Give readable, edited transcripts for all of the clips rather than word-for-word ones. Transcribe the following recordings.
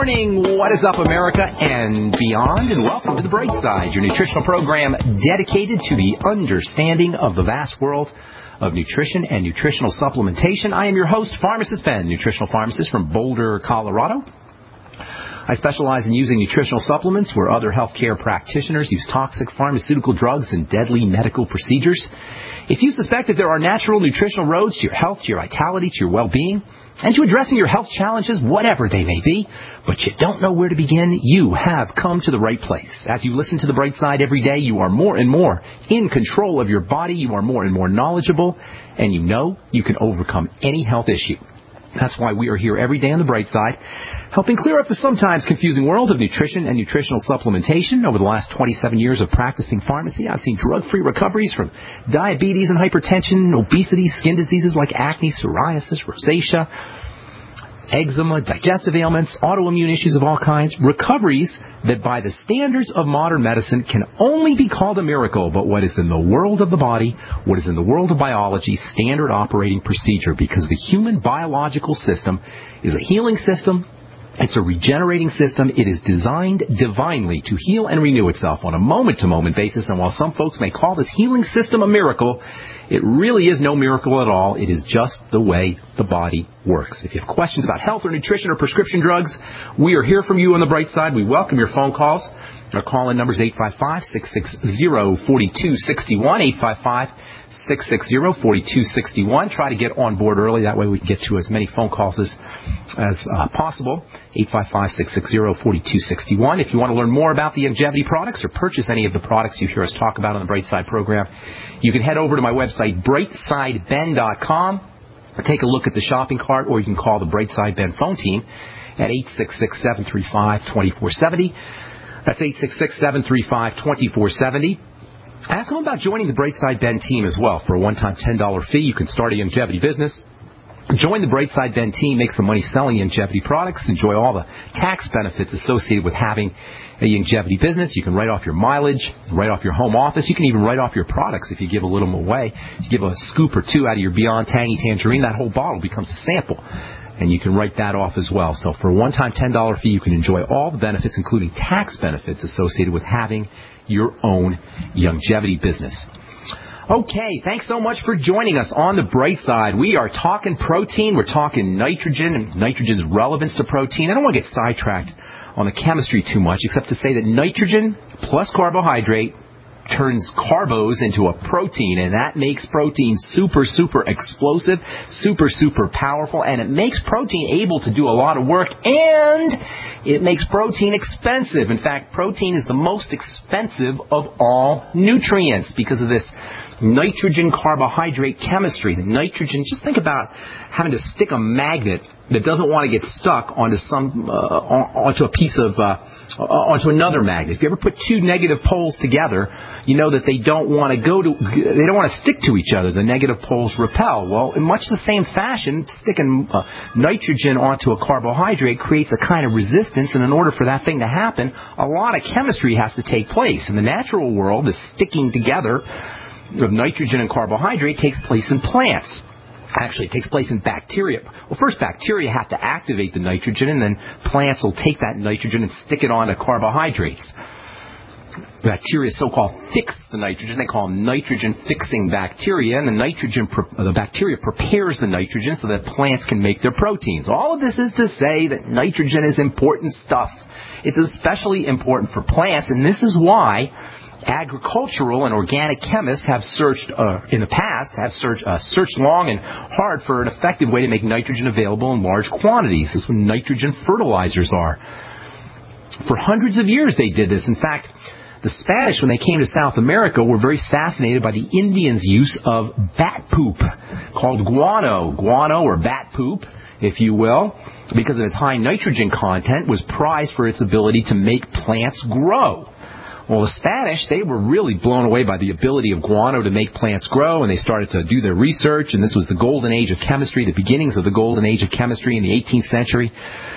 morning. What is up, America and beyond? And welcome to The Bright Side, your nutritional program dedicated to the understanding of the vast world of nutrition and nutritional supplementation. I am your host, Pharmacist Ben, nutritional pharmacist from Boulder, Colorado. I specialize in using nutritional supplements where other healthcare practitioners use toxic pharmaceutical drugs and deadly medical procedures. If you suspect that there are natural nutritional roads to your health, to your vitality, to your well-being, and to addressing your health challenges, whatever they may be, but you don't know where to begin, you have come to the right place. As you listen to The Bright Side every day, you are more and more in control of your body, you are more and more knowledgeable, and you know you can overcome any health issue. That's why we are here every day on The Bright Side, helping clear up the sometimes confusing world of nutrition and nutritional supplementation. Over the last 27 years of practicing pharmacy, I've seen drug-free recoveries from diabetes and hypertension, obesity, skin diseases like acne, psoriasis, rosacea, eczema, digestive ailments, autoimmune issues of all kinds, recoveries that by the standards of modern medicine can only be called a miracle, but what is in the world of the body, what is in the world of biology, standard operating procedure, because the human biological system is a healing system. It's a regenerating system. It is designed divinely to heal and renew itself on a moment-to-moment basis. And while some folks may call this healing system a miracle, it really is no miracle at all. It is just the way the body works. If you have questions about health or nutrition or prescription drugs, we are here from you on The Bright Side. We welcome your phone calls. Our call-in number is 855-660-4261, 855-660-4261. Try to get on board early. That way we can get to as many phone calls as possible. 855-660-4261. If you want to learn more about the Youngevity products or purchase any of the products you hear us talk about on the Bright Side program, you can head over to my website, brightsideben.com. Take a look at the shopping cart, or you can call the Bright Side Ben phone team at 866-735-2470. That's 866-735-2470. Ask them about joining the Bright Side Ben team as well. For a one-time $10 fee, you can start a Youngevity business. Join the Bright Side Ben team, make some money selling Youngevity products, enjoy all the tax benefits associated with having a Youngevity business. You can write off your mileage, write off your home office. You can even write off your products if you give a little away. If you give a scoop or two out of your Beyond Tangy Tangerine, that whole bottle becomes a sample, and you can write that off as well. So for a one-time $10 fee, you can enjoy all the benefits, including tax benefits associated with having your own Youngevity business. Okay, thanks so much for joining us on The Bright Side. We are talking protein, we're talking nitrogen, and nitrogen's relevance to protein. I don't want to get sidetracked on the chemistry too much, except to say that nitrogen plus carbohydrate turns carbos into a protein, and that makes protein super, super explosive, super, super powerful, and it makes protein able to do a lot of work, and it makes protein expensive. In fact, protein is the most expensive of all nutrients because of this nitrogen carbohydrate chemistry. The nitrogen, just think about having to stick a magnet that doesn't want to get stuck onto onto a piece of onto another magnet. If you ever put two negative poles together, you know that they don't want to stick to each other. The negative poles repel. Well, in much the same fashion, sticking nitrogen onto a carbohydrate creates a kind of resistance, and in order for that thing to happen, a lot of chemistry has to take place. In the natural world, the sticking together of nitrogen and carbohydrate takes place in plants. Actually, it takes place in bacteria. Well, first, bacteria have to activate the nitrogen, and then plants will take that nitrogen and stick it onto carbohydrates. Bacteria so-called fix the nitrogen. They call them nitrogen-fixing bacteria, and the bacteria prepares the nitrogen so that plants can make their proteins. All of this is to say that nitrogen is important stuff. It's especially important for plants, and this is why agricultural and organic chemists have searched long and hard for an effective way to make nitrogen available in large quantities. This is what nitrogen fertilizers are. For hundreds of years they did this. In fact, the Spanish, when they came to South America, were very fascinated by the Indians' use of bat poop, called guano or bat poop, if you will, because of its high nitrogen content, was prized for its ability to make plants grow. Well, the Spanish, they were really blown away by the ability of guano to make plants grow, and they started to do their research, and this was the golden age of chemistry, the beginnings of the golden age of chemistry in the 18th century.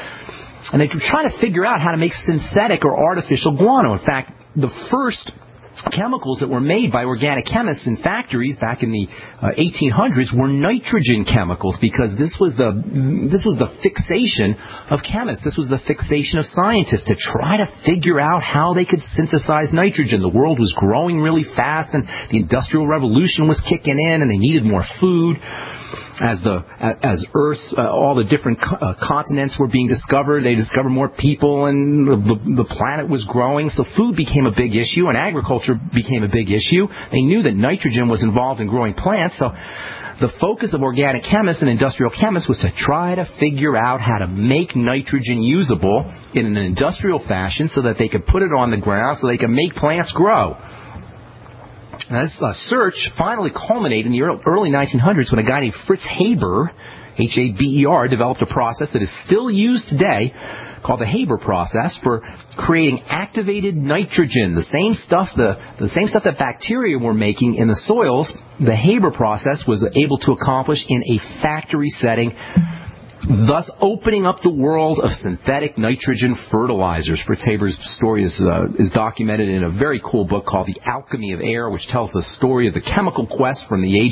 And they were trying to figure out how to make synthetic or artificial guano. In fact, the first chemicals that were made by organic chemists in factories back in the 1800s were nitrogen chemicals, because this was the fixation of chemists. This was the fixation of scientists, to try to figure out how they could synthesize nitrogen. The world was growing really fast, and the Industrial Revolution was kicking in, and they needed more food. As Earth, all the different continents were being discovered, they discovered more people, and the planet was growing. So food became a big issue, and agriculture became a big issue. They knew that nitrogen was involved in growing plants, so the focus of organic chemists and industrial chemists was to try to figure out how to make nitrogen usable in an industrial fashion so that they could put it on the ground so they could make plants grow. Now, this search finally culminated in the early 1900s when a guy named Fritz Haber, Haber, developed a process that is still used today called the Haber process for creating activated nitrogen, the same stuff that bacteria were making in the soils. The Haber process was able to accomplish in a factory setting, thus opening up the world of synthetic nitrogen fertilizers. Fritz Haber's story is documented in a very cool book called The Alchemy of Air, which tells the story of the chemical quest from the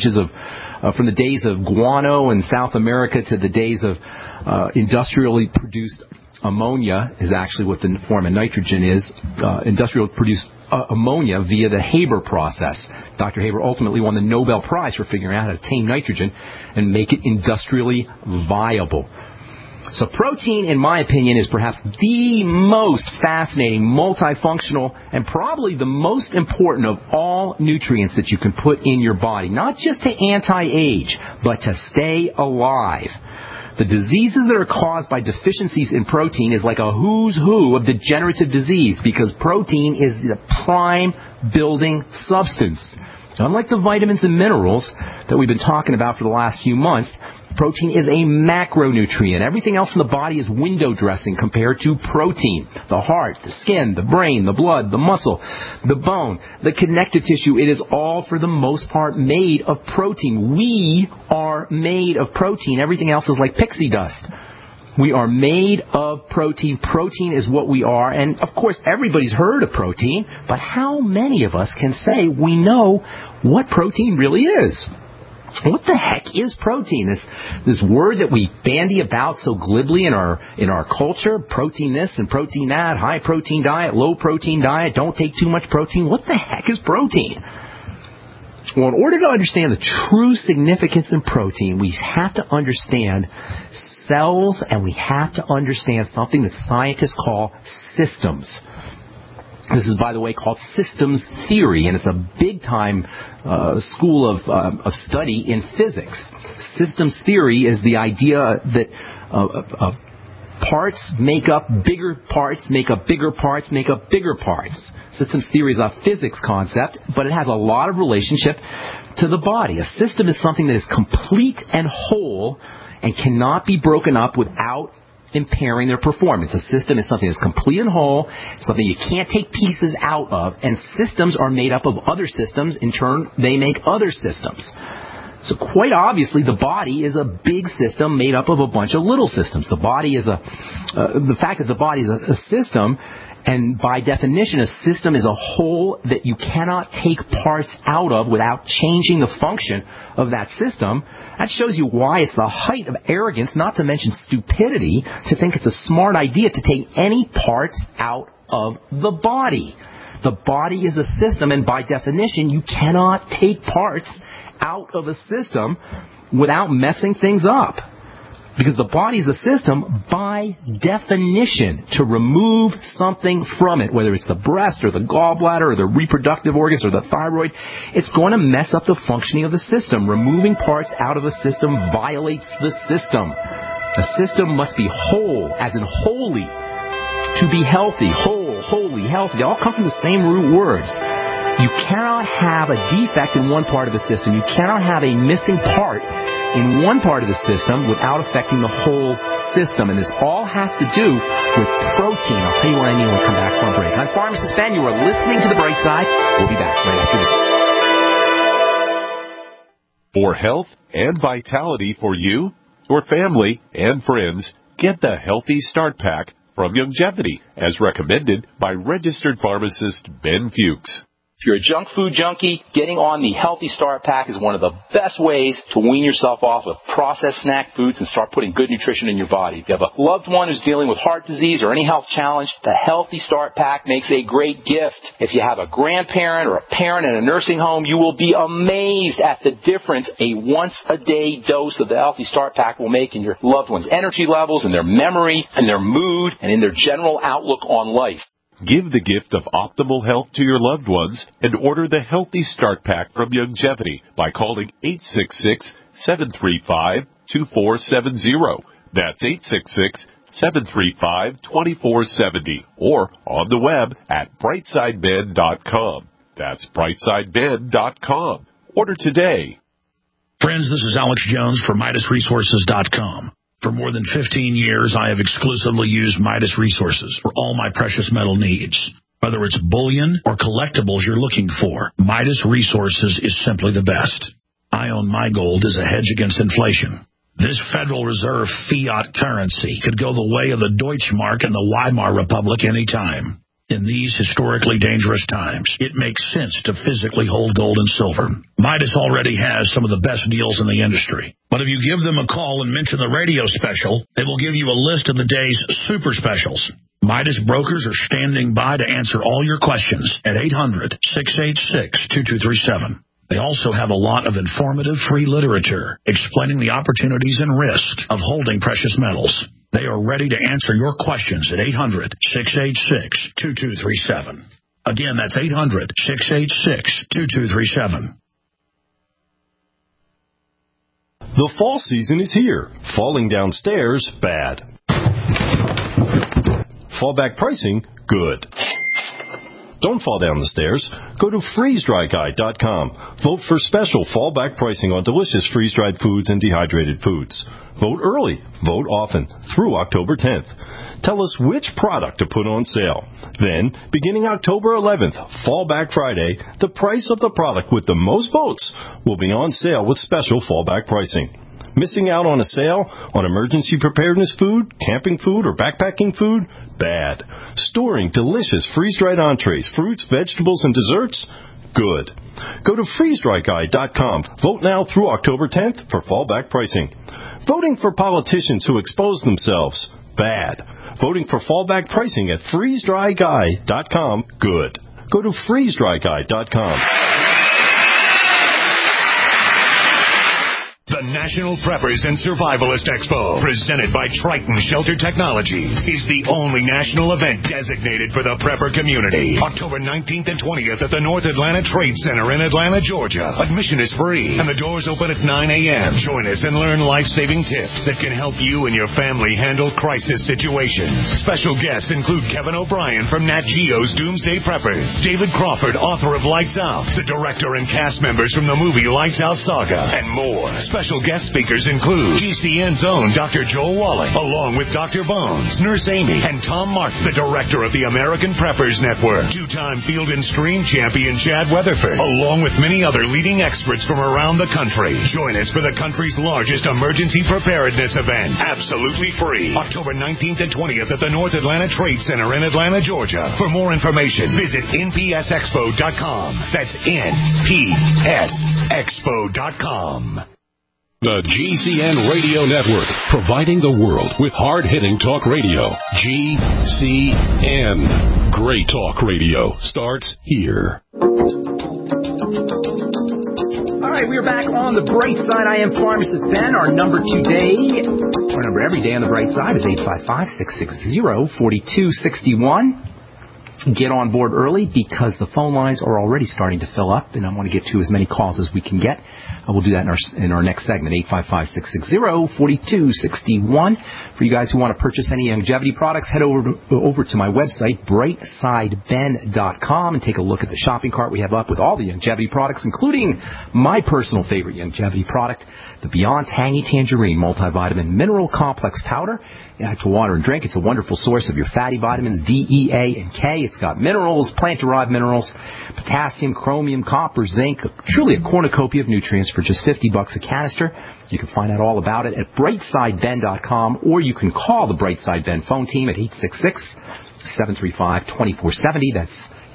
days of guano in South America to the days of industrially produced ammonia, is actually what the form of nitrogen is. Industrially produced ammonia via the Haber process. Dr. Haber ultimately won the Nobel Prize for figuring out how to tame nitrogen and make it industrially viable. So protein, in my opinion, is perhaps the most fascinating, multifunctional, and probably the most important of all nutrients that you can put in your body. Not just to anti-age, but to stay alive. The diseases that are caused by deficiencies in protein is like a who's who of degenerative disease, because protein is the prime building substance. Unlike the vitamins and minerals that we've been talking about for the last few months, protein is a macronutrient. Everything else in the body is window dressing compared to protein. The heart, the skin, the brain, the blood, the muscle, the bone, the connective tissue, it is all for the most part made of protein. We are made of protein. Everything else is like pixie dust. We are made of protein. Protein is what we are. And, of course, everybody's heard of protein, but how many of us can say we know what protein really is? What the heck is protein? This word that we bandy about so glibly in our culture, protein this and protein that, high protein diet, low protein diet, don't take too much protein. What the heck is protein? Well, in order to understand the true significance in protein, we have to understand cells, and we have to understand something that scientists call systems. This is, by the way, called systems theory, and it's a big-time school of study in physics. Systems theory is the idea that parts make up bigger parts, make up bigger parts, make up bigger parts. Systems theory is a physics concept, but it has a lot of relationship to the body. A system is something that is complete and whole and cannot be broken up without impairing their performance. A system is something that's complete and whole, something you can't take pieces out of, and systems are made up of other systems. In turn, they make other systems. So quite obviously, the body is a big system made up of a bunch of little systems. The body is the fact that the body is a system, and by definition, a system is a whole that you cannot take parts out of without changing the function of that system. That shows you why it's the height of arrogance, not to mention stupidity, to think it's a smart idea to take any parts out of the body. The body is a system, and by definition, you cannot take parts out of a system without messing things up. Because the body is a system, by definition, to remove something from it, whether it's the breast or the gallbladder or the reproductive organs or the thyroid, it's going to mess up the functioning of the system. Removing parts out of a system violates the system. A system must be whole, as in holy, to be healthy. Whole, holy, healthy. They all come from the same root words. You cannot have a defect in one part of the system. You cannot have a missing part in one part of the system without affecting the whole system. And this all has to do with protein. I'll tell you what I mean when we come back from a break. I'm Pharmacist Ben. You are listening to The Bright Side. We'll be back right after this. For health and vitality for you, your family, and friends, get the Healthy Start Pack from Youngevity, as recommended by registered pharmacist Ben Fuchs. If you're a junk food junkie, getting on the Healthy Start Pack is one of the best ways to wean yourself off of processed snack foods and start putting good nutrition in your body. If you have a loved one who's dealing with heart disease or any health challenge, the Healthy Start Pack makes a great gift. If you have a grandparent or a parent in a nursing home, you will be amazed at the difference a once-a-day dose of the Healthy Start Pack will make in your loved one's energy levels, in their memory, in their mood, and in their general outlook on life. Give the gift of optimal health to your loved ones and order the Healthy Start Pack from Youngevity by calling 866-735-2470. That's 866-735-2470 or on the web at brightsideben.com. That's brightsideben.com. Order today. Friends, this is Alex Jones for MidasResources.com. For more than 15 years, I have exclusively used Midas Resources for all my precious metal needs. Whether it's bullion or collectibles you're looking for, Midas Resources is simply the best. I own my gold as a hedge against inflation. This Federal Reserve fiat currency could go the way of the Deutschmark and the Weimar Republic any time. In these historically dangerous times, it makes sense to physically hold gold and silver. Midas already has some of the best deals in the industry. But if you give them a call and mention the radio special, they will give you a list of the day's super specials. Midas brokers are standing by to answer all your questions at 800-686-2237. They also have a lot of informative free literature explaining the opportunities and risks of holding precious metals. They are ready to answer your questions at 800-686-2237. Again, that's 800-686-2237. The fall season is here. Falling downstairs, bad. Fallback pricing, good. Don't fall down the stairs. Go to freezedryguy.com. Vote for special fallback pricing on delicious freeze-dried foods and dehydrated foods. Vote early. Vote often. Through October 10th. Tell us which product to put on sale. Then, beginning October 11th, Fallback Friday, the price of the product with the most votes will be on sale with special fallback pricing. Missing out on a sale on emergency preparedness food, camping food, or backpacking food? Bad. Storing delicious freeze-dried entrees, fruits, vegetables, and desserts? Good. Go to freezedryguy.com. Vote now through October 10th for fallback pricing. Voting for politicians who expose themselves? Bad. Voting for fallback pricing at freezedryguy.com? Good. Go to freezedryguy.com. The National Preppers and Survivalist Expo, presented by Triton Shelter Technologies, is the only national event designated for the prepper community. October 19th and 20th at the North Atlanta Trade Center in Atlanta, Georgia. Admission is free, and the doors open at 9 a.m. Join us and learn life-saving tips that can help you and your family handle crisis situations. Special guests include Kevin O'Brien from Nat Geo's Doomsday Preppers, David Crawford, author of Lights Out, the director and cast members from the movie Lights Out Saga, and more. Special guest speakers include GCN's own Dr. Joel Wallach, along with Dr. Bones, Nurse Amy, and Tom Martin, the director of the American Preppers Network, two-time Field and Stream champion Chad Weatherford, along with many other leading experts from around the country. Join us for the country's largest emergency preparedness event, absolutely free, October 19th and 20th at the North Atlanta Trade Center in Atlanta, Georgia. For more information, visit npsexpo.com. That's npsexpo.com. The GCN Radio Network, providing the world with hard-hitting talk radio. GCN. Great talk radio starts here. All right, we're back on the bright side. I am Pharmacist Ben. Our number today, our number every day on the bright side is 855-660-4261. Get on board early because the phone lines are already starting to fill up, and I want to get to as many calls as we can get. We'll do that in our next segment, 855-660-4261. For you guys who want to purchase any longevity products, head over to my website, brightsideben.com, and take a look at the shopping cart we have up with all the longevity products, including my personal favorite longevity product, the Beyond Tangy Tangerine Multivitamin Mineral Complex Powder. Add to water and drink. It's a wonderful source of your fatty vitamins D, E, A, and K. It's got minerals, plant-derived minerals, potassium, chromium, copper, zinc, truly a cornucopia of nutrients for just $50 a canister. You can find out all about it at brightsideben.com, or you can call the Brightside Ben phone team at 866-735-2470. That's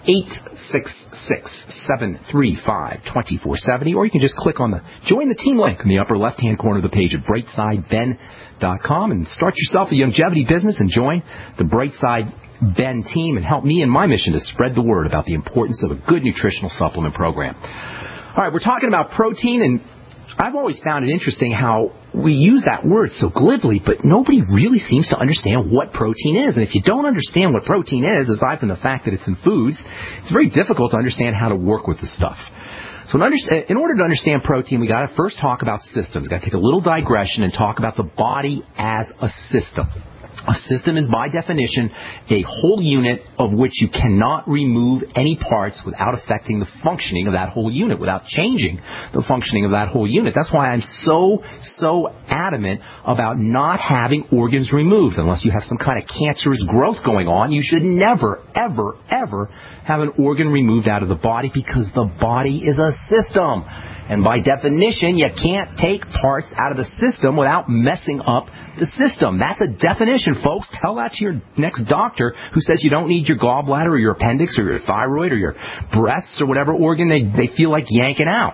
866-735-2470, or you can just click on the Join the Team link in the upper left-hand corner of the page at BrightSideBen.com and start yourself a longevity business and join the Brightside Ben team and help me in my mission to spread the word about the importance of a good nutritional supplement program. All right, we're talking about protein, and I've always found it interesting how we use that word so glibly, but nobody really seems to understand what protein is. And if you don't understand what protein is, aside from the fact that it's in foods, it's very difficult to understand how to work with the stuff. So in order to understand protein, we got to first talk about systems. We've got to take a little digression and talk about the body as a system. A system is, by definition, a whole unit of which you cannot remove any parts without affecting the functioning of that whole unit, without changing the functioning of that whole unit. That's why I'm so adamant about not having organs removed. Unless you have some kind of cancerous growth going on, you should never, ever, ever have an organ removed out of the body, because the body is a system. And by definition, you can't take parts out of the system without messing up the system. That's a definition, folks. Tell that to your next doctor who says you don't need your gallbladder or your appendix or your thyroid or your breasts or whatever organ they feel like yanking out.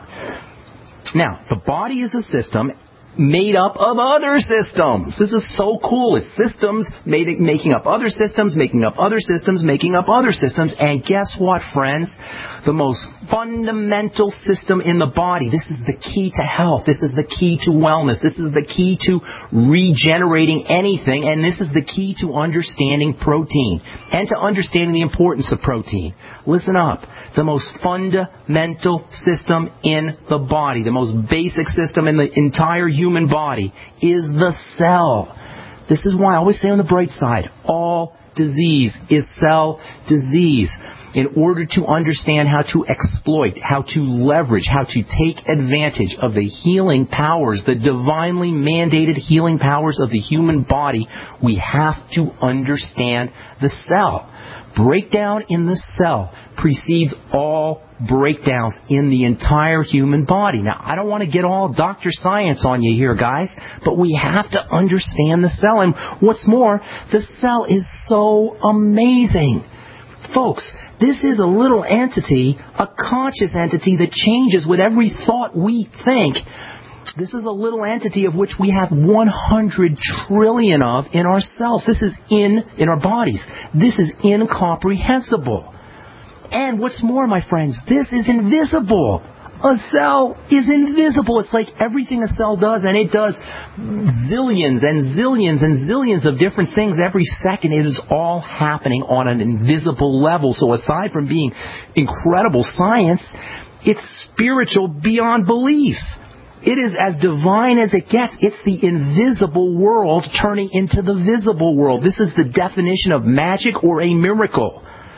Now, the body is a system made up of other systems. This is so cool. It's systems making up other systems, making up other systems, making up other systems. And guess what, friends? The most fundamental system in the body. This is the key to health. This is the key to wellness. This is the key to regenerating anything. And this is the key to understanding protein and to understanding the importance of protein. Listen up. The most fundamental system in the body, the most basic system in the entire human body is the cell. This is why I always say on the bright side, all disease is cell disease. In order to understand how to exploit, how to leverage, how to take advantage of the healing powers, the divinely mandated healing powers of the human body, we have to understand the cell. Breakdown in the cell precedes all breakdowns in the entire human body. Now, I don't want to get all Dr. Science on you here, guys, but we have to understand the cell. And what's more, the cell is so amazing. Folks, this is a little entity, a conscious entity that changes with every thought we think. This is a little entity of which we have 100 trillion of in ourselves. This is in our bodies. This is incomprehensible. And what's more, my friends, this is invisible. A cell is invisible. It's like everything a cell does, and it does zillions and zillions and zillions of different things every second. It is all happening on an invisible level. So aside from being incredible science, it's spiritual beyond belief. It is as divine as it gets. It's the invisible world turning into the visible world. This is the definition of magic or a miracle.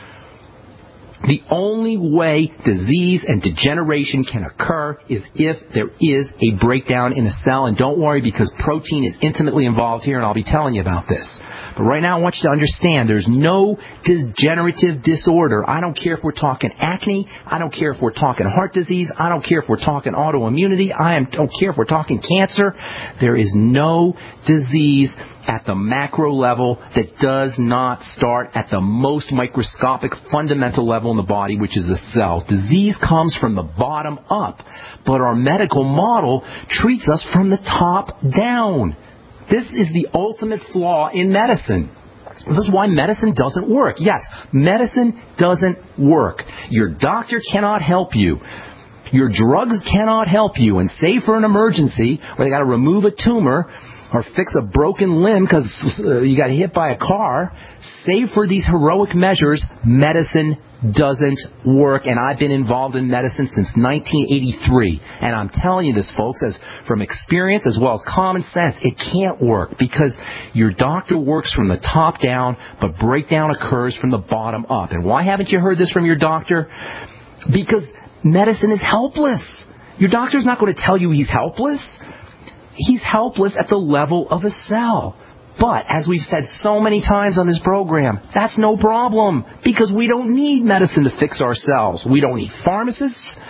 The only way disease and degeneration can occur is if there is a breakdown in a cell. And don't worry, because protein is intimately involved here, and I'll be telling you about this. But right now I want you to understand there's no degenerative disorder. I don't care if we're talking acne. I don't care if we're talking heart disease. I don't care if we're talking autoimmunity. Don't care if we're talking cancer. There is no disease at the macro level that does not start at the most microscopic fundamental level in the body, which is the cell. Disease comes from the bottom up, but our medical model treats us from the top down. This is the ultimate flaw in medicine. This is why medicine doesn't work. Yes, medicine doesn't work. Your doctor cannot help you. Your drugs cannot help you. And save for an emergency where they got to remove a tumor or fix a broken limb because you got hit by a car, save for these heroic measures, medicine doesn't work. And I've been involved in medicine since 1983. And I'm telling you this, folks, as from experience as well as common sense, it can't work because your doctor works from the top down, but breakdown occurs from the bottom up. And why haven't you heard this from your doctor? Because medicine is helpless. Your doctor's not going to tell you he's helpless. He's helpless at the level of a cell. But, as we've said so many times on this program, that's no problem because we don't need medicine to fix ourselves. We don't need pharmacists.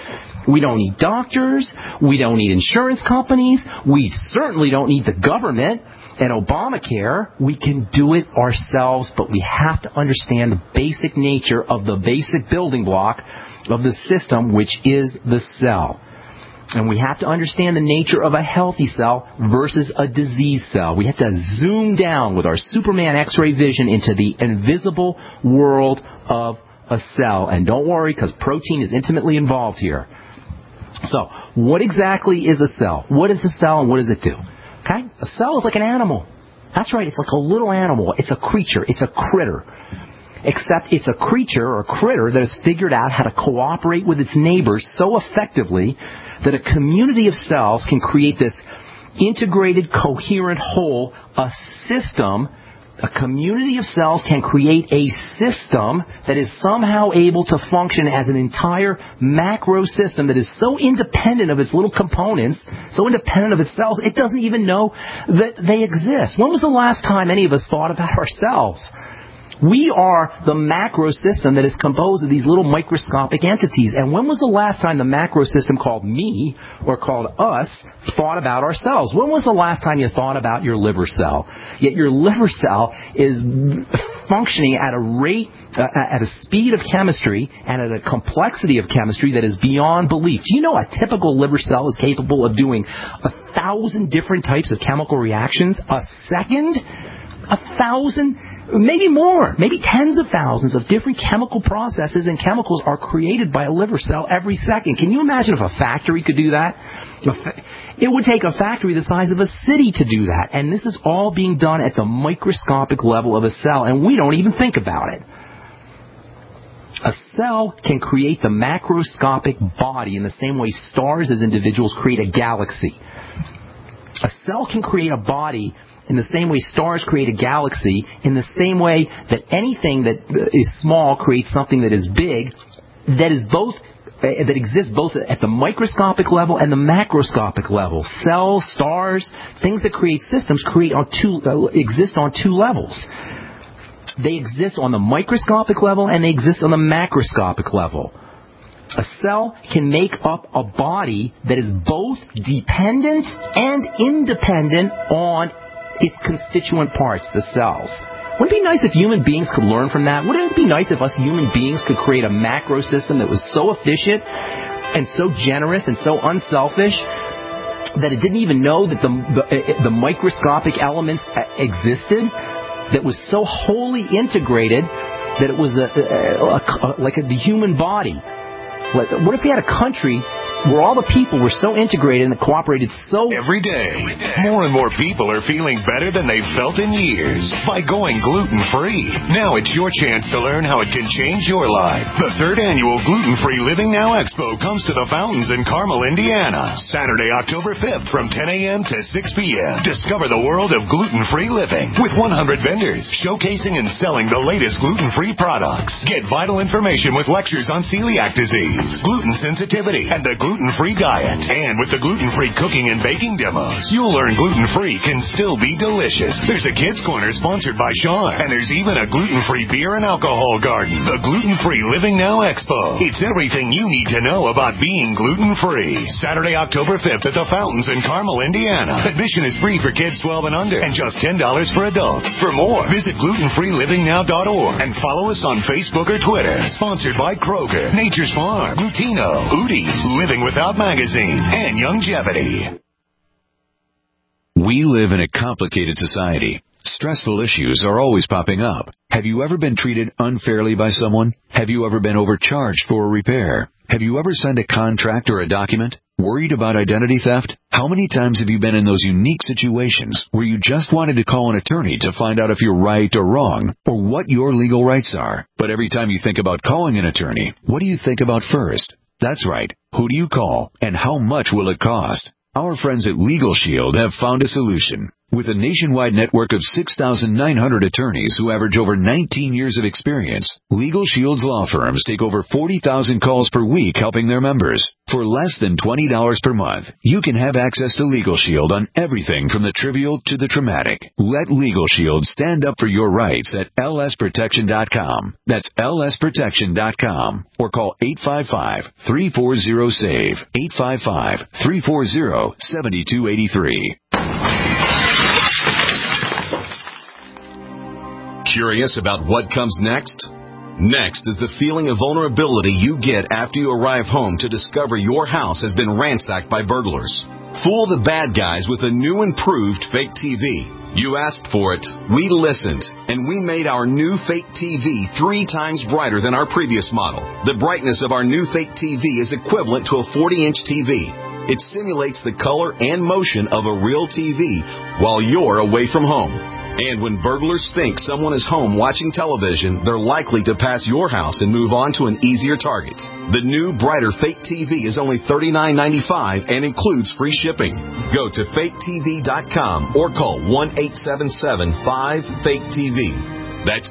We don't need doctors. We don't need insurance companies. We certainly don't need the government and Obamacare. We can do it ourselves, but we have to understand the basic nature of the basic building block of the system, which is the cell. And we have to understand the nature of a healthy cell versus a disease cell. We have to zoom down with our Superman X-ray vision into the invisible world of a cell. And don't worry, because protein is intimately involved here. So, what exactly is a cell? What is a cell and what does it do? Okay? A cell is like an animal. That's right, it's like a little animal. It's a creature. It's a critter. Except it's a creature or a critter that has figured out how to cooperate with its neighbors so effectively that a community of cells can create this integrated, coherent whole, a system. A community of cells can create a system that is somehow able to function as an entire macro system that is so independent of its little components, so independent of its cells, it doesn't even know that they exist. When was the last time any of us thought about ourselves? We are the macro system that is composed of these little microscopic entities. And when was the last time the macro system called me or called us thought about ourselves? When was the last time you thought about your liver cell? Yet your liver cell is functioning at a rate, at a speed of chemistry and at a complexity of chemistry that is beyond belief. Do you know a typical liver cell is capable of doing 1,000 different types of chemical reactions a second? 1,000, maybe more, maybe tens of thousands of different chemical processes and chemicals are created by a liver cell every second. Can you imagine if a factory could do that? It would take a factory the size of a city to do that. And this is all being done at the microscopic level of a cell, and we don't even think about it. A cell can create the macroscopic body in the same way stars as individuals create a galaxy. A cell can create a body in the same way stars create a galaxy, in the same way that anything that is small creates something that is big, that exists both at the microscopic level and the macroscopic level. Cells, stars, things that create systems exist on two levels. They exist on the microscopic level and they exist on the macroscopic level. A cell can make up a body that is both dependent and independent on its constituent parts, the cells. Wouldn't it be nice if human beings could learn from that? Wouldn't it be nice if us human beings could create a macro system that was so efficient and so generous and so unselfish that it didn't even know that the microscopic elements existed, that was so wholly integrated that it was like the human body? What if we had a country where all the people were so integrated and cooperated so... Every day, more and more people are feeling better than they've felt in years by going gluten-free. Now it's your chance to learn how it can change your life. The 3rd annual Gluten-Free Living Now Expo comes to the Fountains in Carmel, Indiana, Saturday, October 5th from 10 a.m. to 6 p.m. Discover the world of gluten-free living with 100 vendors showcasing and selling the latest gluten-free products. Get vital information with lectures on celiac disease, gluten sensitivity, and the gluten-free diet. And with the gluten-free cooking and baking demos, you'll learn gluten-free can still be delicious. There's a kids' corner sponsored by Sean, and there's even a gluten-free beer and alcohol garden. The Gluten-Free Living Now Expo. It's everything you need to know about being gluten-free. Saturday, October 5th at the Fountains in Carmel, Indiana. Admission is free for kids 12 and under, and just $10 for adults. For more, visit glutenfreelivingnow.org and follow us on Facebook or Twitter. Sponsored by Kroger, Nature's Farm, Lutino, Udi's, Living Without Magazine, and Youngevity. We live in a complicated society. Stressful issues are always popping up. Have you ever been treated unfairly by someone? Have you ever been overcharged for a repair? Have you ever signed a contract or a document? Worried about identity theft? How many times have you been in those unique situations where you just wanted to call an attorney to find out if you're right or wrong, or what your legal rights are? But every time you think about calling an attorney, what do you think about first? That's right. Who do you call, and how much will it cost? Our friends at Legal Shield have found a solution. With a nationwide network of 6,900 attorneys who average over 19 years of experience, Legal Shield's law firms take over 40,000 calls per week helping their members. For less than $20 per month, you can have access to Legal Shield on everything from the trivial to the traumatic. Let Legal Shield stand up for your rights at lsprotection.com. That's lsprotection.com. Or call 855-340-SAVE. 855-340-7283. Curious about what comes next? Next is the feeling of vulnerability you get after you arrive home to discover your house has been ransacked by burglars. Fool the bad guys with a new improved fake TV. You asked for it, we listened, and we made our new fake TV 3 times brighter than our previous model. The brightness of our new fake TV is equivalent to a 40-inch TV. It simulates the color and motion of a real TV while you're away from home. And when burglars think someone is home watching television, they're likely to pass your house and move on to an easier target. The new, brighter Fake TV is only $39.95 and includes free shipping. Go to faketv.com or call 1-877-5-FAKE-TV. That's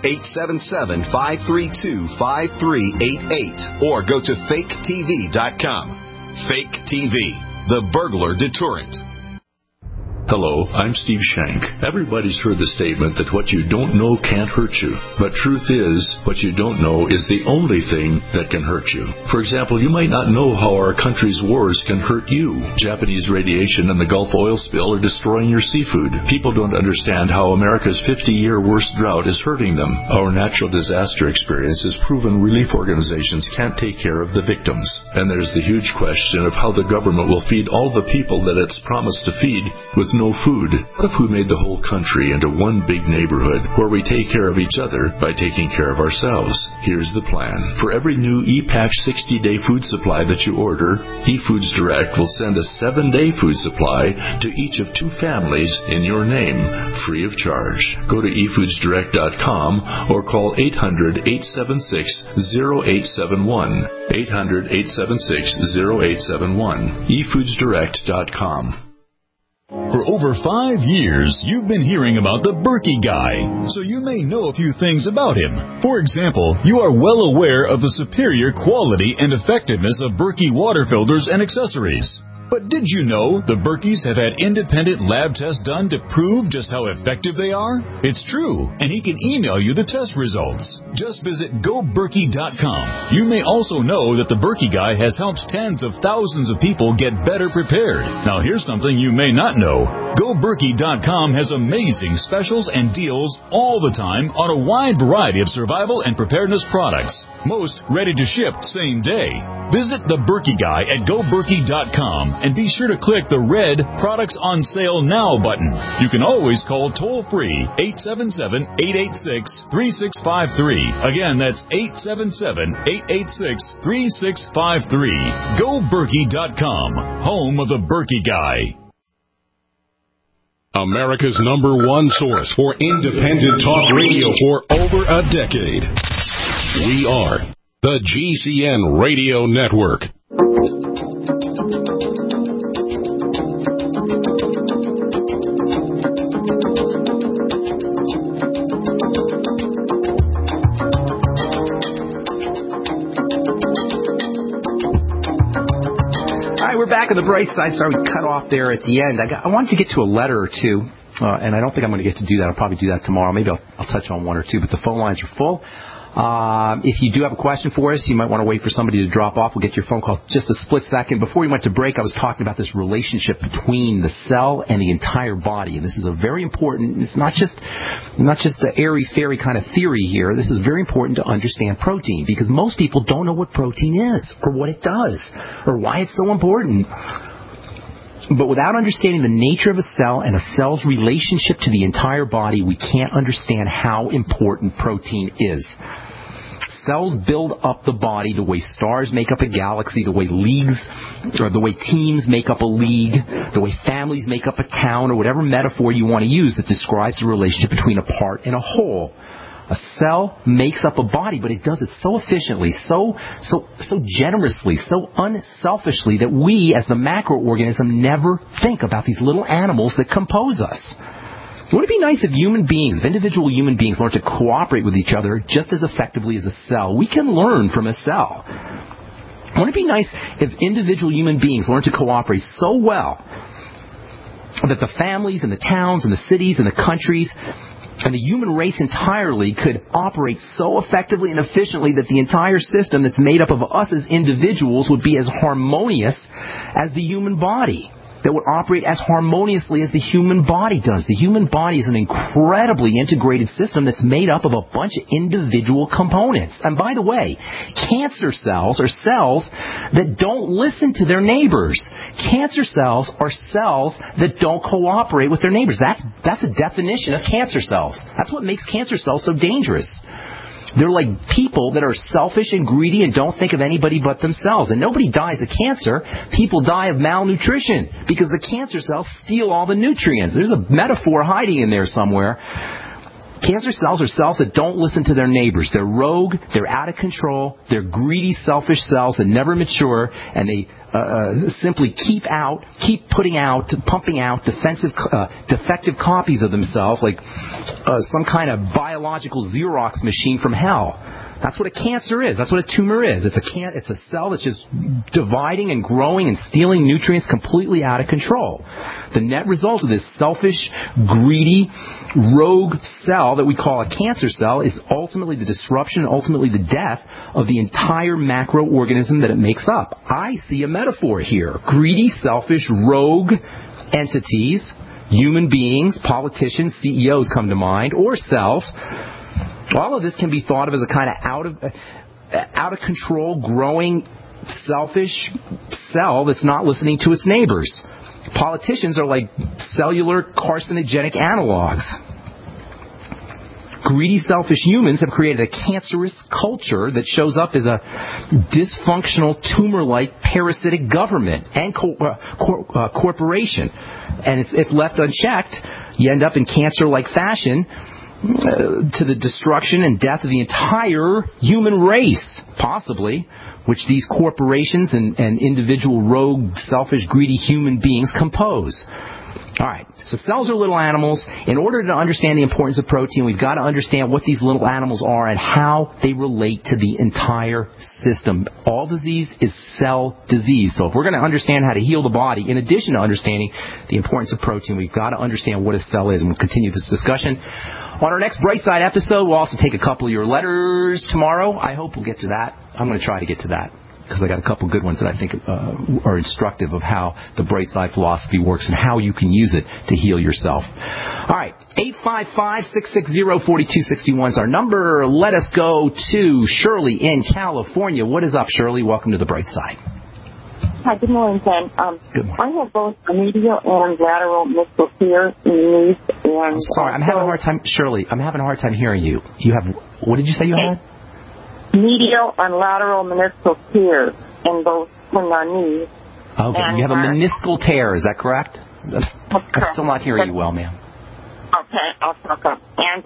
877-532-5388. Or go to faketv.com. Fake TV, the burglar deterrent. Hello, I'm Steve Shank. Everybody's heard the statement that what you don't know can't hurt you. But truth is, what you don't know is the only thing that can hurt you. For example, you might not know how our country's wars can hurt you. Japanese radiation and the Gulf oil spill are destroying your seafood. People don't understand how America's 50-year worst drought is hurting them. Our natural disaster experience has proven relief organizations can't take care of the victims. And there's the huge question of how the government will feed all the people that it's promised to feed with no food. What if we made the whole country into one big neighborhood where we take care of each other by taking care of ourselves? Here's the plan. For every new ePatch 60-day food supply that you order, eFoods Direct will send a 7-day food supply to each of 2 families in your name, free of charge. Go to eFoodsDirect.com or call 800-876-0871. 800-876-0871. eFoodsDirect.com. For over 5 years, you've been hearing about the Berkey Guy, so you may know a few things about him. For example, you are well aware of the superior quality and effectiveness of Berkey water filters and accessories. But did you know the Berkeys have had independent lab tests done to prove just how effective they are? It's true, and he can email you the test results. Just visit GoBerkey.com. You may also know that the Berkey Guy has helped tens of thousands of people get better prepared. Now here's something you may not know. GoBerkey.com has amazing specials and deals all the time on a wide variety of survival and preparedness products. Most ready to ship same day. Visit the Berkey Guy at GoBerkey.com and be sure to click the red Products on Sale Now button. You can always call toll-free 877-886-3653. Again, that's 877-886-3653. GoBerkey.com, home of the Berkey Guy. America's #1 source for independent talk radio for over a decade. We are the GCN Radio Network. We're back on the bright side. Sorry we cut off there at the end. I wanted to get to a letter or two, and I don't think I'm going to get to do that. I'll probably do that tomorrow. Maybe I'll touch on one or two, but the phone lines are full. If you do have a question for us, you might want to wait for somebody to drop off. We'll get your phone call just a split second. Before we went to break, I was talking about this relationship between the cell and the entire body, and this is a very important. It's not just the airy-fairy kind of theory here. This is very important to understand protein, because most people don't know what protein is or what it does or why it's so important. But without understanding the nature of a cell and a cell's relationship to the entire body, we can't understand how important protein is. Cells build up the body the way stars make up a galaxy, the way teams make up a league, the way families make up a town, or whatever metaphor you want to use that describes the relationship between a part and a whole. A cell makes up a body, but it does it so efficiently, so generously, so unselfishly that we, as the macroorganism, never think about these little animals that compose us. Wouldn't it be nice if individual human beings learned to cooperate with each other just as effectively as a cell? We can learn from a cell. Wouldn't it be nice if individual human beings learned to cooperate so well that the families and the towns and the cities and the countries and the human race entirely could operate so effectively and efficiently that the entire system that's made up of us as individuals would be as harmonious as the human body, that would operate as harmoniously as the human body does. The human body is an incredibly integrated system that's made up of a bunch of individual components. And by the way, cancer cells are cells that don't listen to their neighbors. Cancer cells are cells that don't cooperate with their neighbors. That's a definition of cancer cells. That's what makes cancer cells so dangerous. They're like people that are selfish and greedy and don't think of anybody but themselves. And nobody dies of cancer. People die of malnutrition because the cancer cells steal all the nutrients. There's a metaphor hiding in there somewhere. Cancer cells are cells that don't listen to their neighbors. They're rogue, they're out of control, they're greedy, selfish cells that never mature, and they simply keep pumping out defective copies of themselves like some kind of biological Xerox machine from hell. That's what a cancer is. That's what a tumor is. It's a cell that's just dividing and growing and stealing nutrients completely out of control. The net result of this selfish, greedy, rogue cell that we call a cancer cell is ultimately the disruption, ultimately the death of the entire macroorganism that it makes up. I see a metaphor here. Greedy, selfish, rogue entities, human beings, politicians, CEOs come to mind, or cells. All of this can be thought of as a kind of out of control, growing, selfish cell that's not listening to its neighbors. Politicians are like cellular carcinogenic analogs. Greedy, selfish humans have created a cancerous culture that shows up as a dysfunctional, tumor-like, parasitic government and corporation. And if left unchecked, you end up in cancer-like fashion to the destruction and death of the entire human race, possibly, which these corporations and individual rogue, selfish, greedy human beings compose. All right, so cells are little animals. In order to understand the importance of protein, we've got to understand what these little animals are and how they relate to the entire system. All disease is cell disease. So if we're going to understand how to heal the body, in addition to understanding the importance of protein, we've got to understand what a cell is. And we'll continue this discussion. On our next Brightside episode, we'll also take a couple of your letters tomorrow. I hope we'll get to that. I'm going to try to get to that, because I got a couple good ones that I think are instructive of how the Brightside philosophy works and how you can use it to heal yourself. All right, 855-660-4261 is our number. Let us go to Shirley in California. What is up, Shirley? Welcome to the Brightside. Hi, good morning, Ken. Good morning. I have both a medial and lateral meniscal tear in the knees. And sorry, I'm having a hard time, Shirley. I'm having a hard time hearing you. You have, what did you say you had? Medial and lateral meniscal tears in both knees. Okay, and you have a meniscal tear, is that correct? I'm still not hearing you well, ma'am. Okay, I'll talk up. And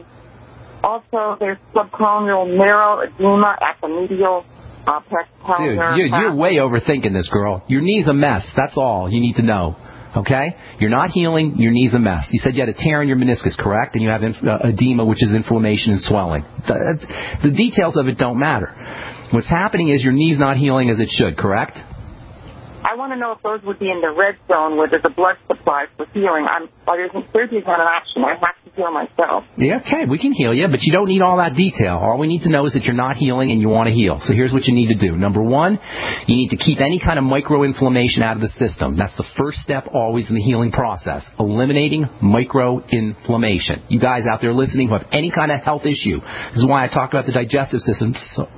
also, there's subcranial marrow edema at the medial Dude, you're way overthinking this, girl. Your knee's a mess. That's all you need to know. Okay? You're not healing. Your knee's a mess. You said you had a tear in your meniscus, correct? And you have edema, which is inflammation and swelling. The details of it don't matter. What's happening is your knee's not healing as it should, correct? I want to know if those would be in the red zone where there's a blood supply for healing. Surgery's not an option. I have to heal myself. Yeah, okay, we can heal you, but you don't need all that detail. All we need to know is that you're not healing and you want to heal. So here's what you need to do. Number one, you need to keep any kind of microinflammation out of the system. That's the first step always in the healing process, eliminating microinflammation. You guys out there listening who have any kind of health issue, this is why I talk about the digestive system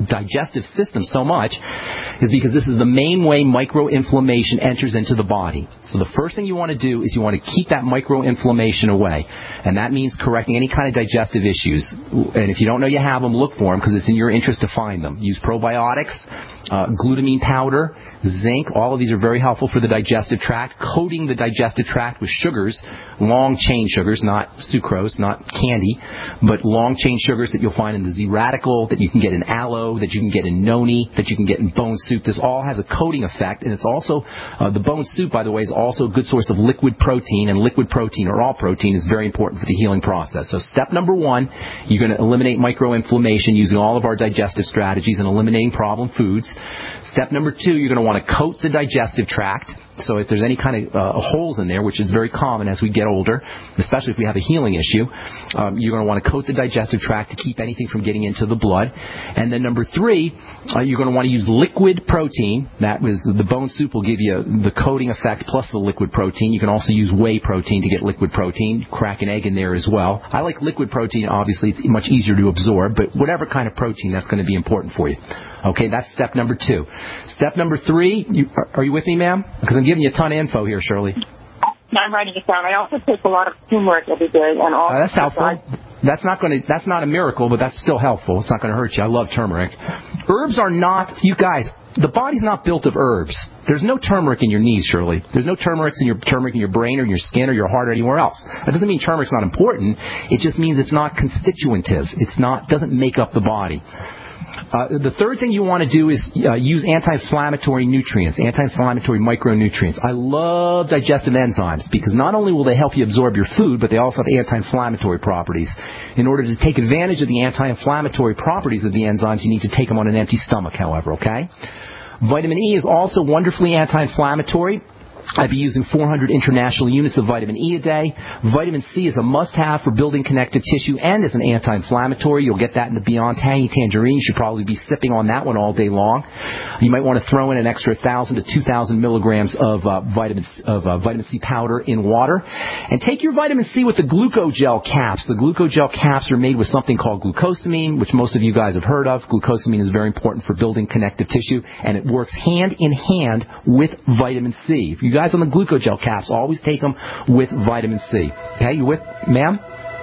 so much, is because this is the main way microinflammation enters into the body. So the first thing you want to do is you want to keep that microinflammation away. And that means means correcting any kind of digestive issues. And if you don't know you have them, look for them because it's in your interest to find them. Use probiotics, glutamine powder, zinc. All of these are very helpful for the digestive tract. Coating the digestive tract with sugars, long-chain sugars, not sucrose, not candy, but long-chain sugars that you'll find in the Z-Radical, that you can get in aloe, that you can get in noni, that you can get in bone soup. This all has a coating effect, and it's also, the bone soup, by the way, is also a good source of liquid protein, and liquid protein, or all protein, is very important for the healing process. So step number 1, you're going to eliminate microinflammation using all of our digestive strategies and eliminating problem foods. Step number 2, you're going to want to coat the digestive tract. So if there's any kind of holes in there, which is very common as we get older, especially if we have a healing issue, you're going to want to coat the digestive tract to keep anything from getting into the blood. And then number 3, you're going to want to use liquid protein. That was the bone soup will give you the coating effect plus the liquid protein. You can also use whey protein to get liquid protein. Crack an egg in there as well. I like liquid protein. Obviously, it's much easier to absorb, but whatever kind of protein, that's going to be important for you. Okay, that's step number 2. Step number 3, are you with me, ma'am? Because I'm giving you a ton of info here, Shirley. I'm writing it down. I also take a lot of turmeric every day, and all. That's helpful. That's not a miracle, but that's still helpful. It's not going to hurt you. I love turmeric. Herbs are not, you guys, the body's not built of herbs. There's no turmeric in your knees, Shirley. There's no turmeric in your brain or in your skin or your heart or anywhere else. That doesn't mean turmeric's not important. It just means it's not constitutive. Doesn't make up the body. The third thing you want to do is use anti-inflammatory nutrients, anti-inflammatory micronutrients. I love digestive enzymes because not only will they help you absorb your food, but they also have anti-inflammatory properties. In order to take advantage of the anti-inflammatory properties of the enzymes, you need to take them on an empty stomach, however, okay? Vitamin E is also wonderfully anti-inflammatory. I'd be using 400 international units of vitamin E a day. Vitamin C is a must-have for building connective tissue and as an anti-inflammatory. You'll get that in the Beyond Tangy Tangerine. You should probably be sipping on that one all day long. You might want to throw in an extra 1,000 to 2,000 milligrams of vitamin C powder in water. And take your vitamin C with the glucogel caps. The glucogel caps are made with something called glucosamine, which most of you guys have heard of. Glucosamine is very important for building connective tissue, and it works hand in hand with vitamin C. If you guys on the glucogel caps, always take them with vitamin C. Okay, you with, ma'am?